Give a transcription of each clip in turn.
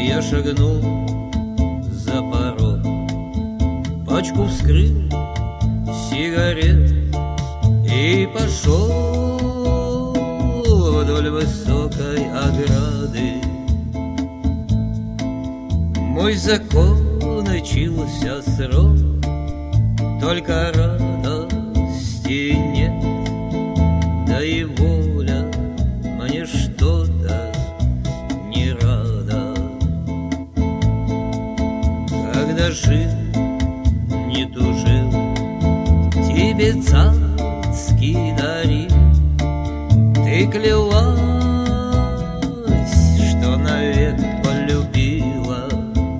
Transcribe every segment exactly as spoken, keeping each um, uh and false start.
Я шагнул за порог, пачку вскрыл сигарет и пошел вдоль высокой ограды. Мой закончился срок, только радости нет, да и воля мне что-то не рада. Когда жил, не тужил, тебе цацки дарил, ты клялась, что навек полюбила.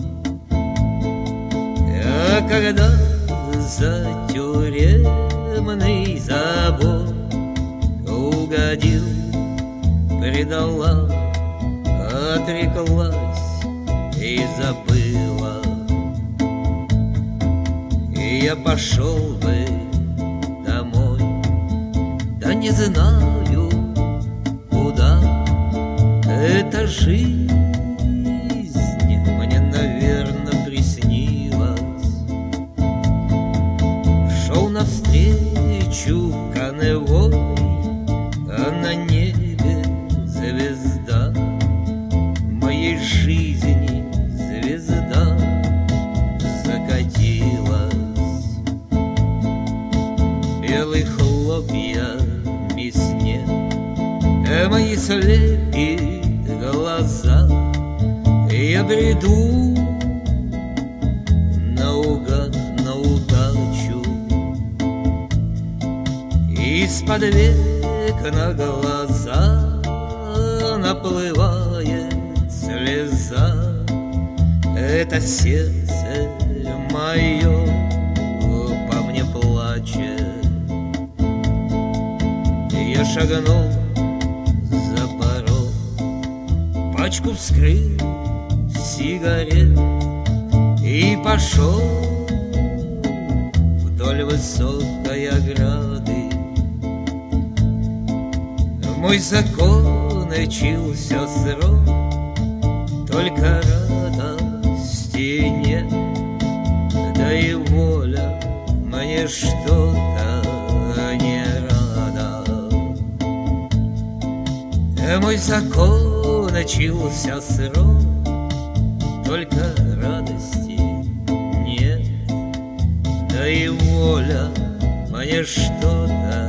А когда за тюремный забор угодил, предала, отреклась и забыла, и я пошел бы домой, да не знаю куда. Эта жизнь мне, наверное, приснилась. Шел навстречу конвой, а на небе звезда моей жизни, звезда закатилась. Белые хлопьями снег, а мои слепит глаза. Я бреду наугад, на удачу, из-под век на глаза наплывает слеза. Это сердце мое по мне плачет. Я шагнул за порог, пачку вскрыл сигарет и пошел вдоль высокой ограды. Мой закончился срок, только радости нет, да и воля мне что-то не рада. Мой закончился срок, только радости нет, да и воля мне что-то